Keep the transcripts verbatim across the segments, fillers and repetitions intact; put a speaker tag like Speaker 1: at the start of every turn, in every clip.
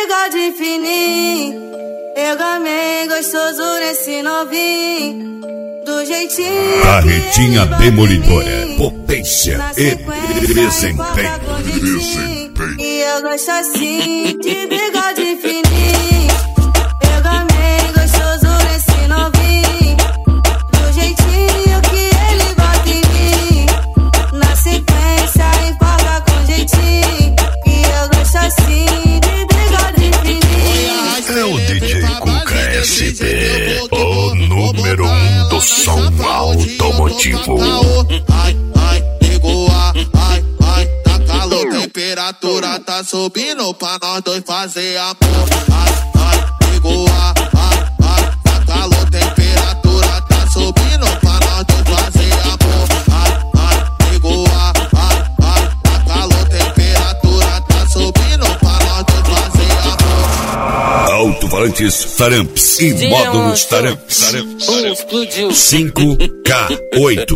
Speaker 1: bigode fininho, eu gamei gostoso nesse novinho, do jeitinho.
Speaker 2: Carretinha demolidora, potência e desempenho.
Speaker 1: E eu gosto assim de bigode fininho, eu gamei gostoso nesse novinho, do jeitinho que ele bota em mim, na sequência empolga com jeitinho. E eu gosto assim de bigode fininho.
Speaker 2: É o D J Cuca S P, o número um do som automotivo.
Speaker 3: Ai, ai, ligou a, ai, ai, tá calor, temperatura tá subindo pra nós dois fazer amor. Ai, ai, ligou a, ai, ai, tá calor, temperatura tá subindo pra nós dois fazer amor. Ai, ai, ligou a, ai, ai, tá calor, temperatura tá subindo pra nós dois fazer amor.
Speaker 2: Alto-falantes Taramps e módulos Taramps. cinco K oito.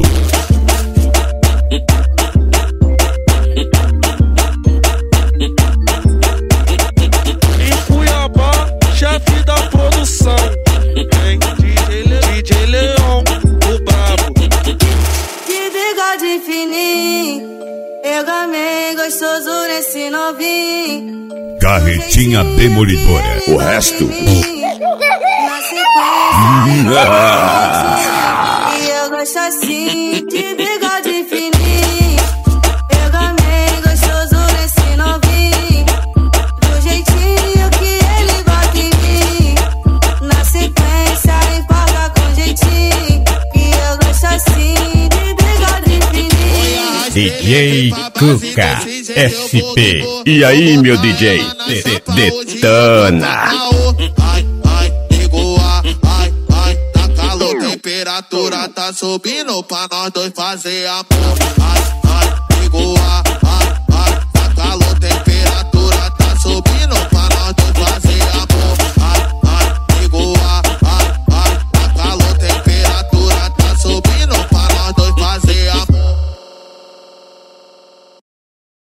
Speaker 4: Em Cuiabá, chefe da produção. Vem D J Leão, o brabo.
Speaker 1: De bigode fininho, eu gamei gostoso nesse novinho,
Speaker 2: Carretinha demolidora, o resto.
Speaker 1: na sequência. E eu gosto assim de bigode fininho, eu gamei gostoso nesse novinho, do jeitinho que ele bota em mim, na sequência empolga com jeitinho. E eu gosto assim de bigode fininho.
Speaker 5: D J Cuca S P. E aí, meu D J? Detona.
Speaker 3: Ai, ai, ligou a, ai, ai, tá calor, temperatura tá subindo pra nós dois fazer amor. Ai, ai, ligou a, ai,